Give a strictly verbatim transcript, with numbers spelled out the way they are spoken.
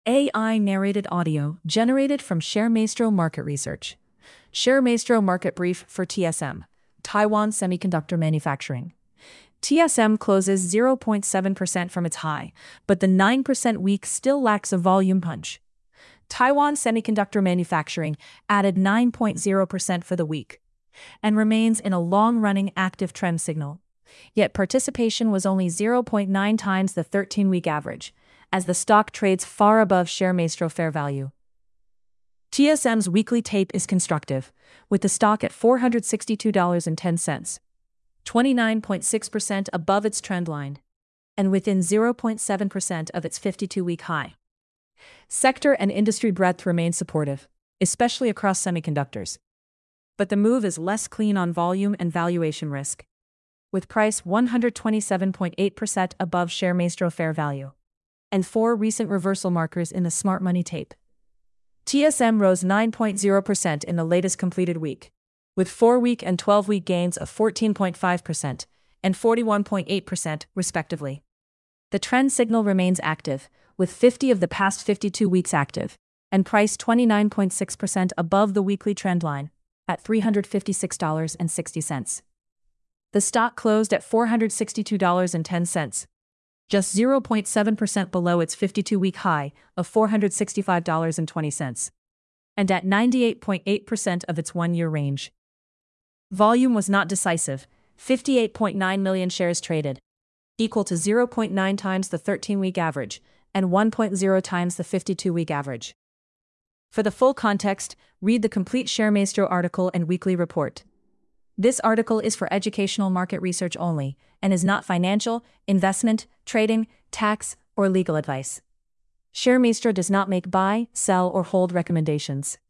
A I-narrated audio generated from ShareMaestro Market Research. ShareMaestro Market Brief for T S M, Taiwan Semiconductor Manufacturing. T S M closes zero point seven percent from its high, but the nine percent week still lacks a volume punch. Taiwan Semiconductor Manufacturing added nine point zero percent for the week and remains in a long-running active trend signal. Yet participation was only zero point nine times the thirteen-week average, as the stock trades far above ShareMaestro fair value. T S M's weekly tape is constructive, with the stock at four hundred sixty-two dollars and ten cents, twenty-nine point six percent above its trend line, and within zero point seven percent of its fifty-two-week high. Sector and industry breadth remain supportive, especially across semiconductors. But the move is less clean on volume and valuation risk, with price one hundred twenty-seven point eight percent above ShareMaestro fair value, and four recent reversal markers in the smart money tape. T S M rose nine point zero percent in the latest completed week, with four-week and twelve-week gains of fourteen point five percent and forty-one point eight percent, respectively. The trend signal remains active, with fifty of the past fifty-two weeks active, and price twenty-nine point six percent above the weekly trend line, at three hundred fifty-six dollars and sixty cents. The stock closed at four hundred sixty-two dollars and ten cents, just zero point seven percent below its fifty-two-week high of four hundred sixty-five dollars and twenty cents, and at ninety-eight point eight percent of its one-year range. Volume was not decisive, fifty-eight point nine million shares traded, equal to zero point nine times the thirteen-week average and one point zero times the fifty-two-week average. For the full context, read the complete ShareMaestro article and weekly report. This article is for educational market research only and is not financial, investment, trading, tax, or legal advice. ShareMaestro does not make buy, sell, or hold recommendations.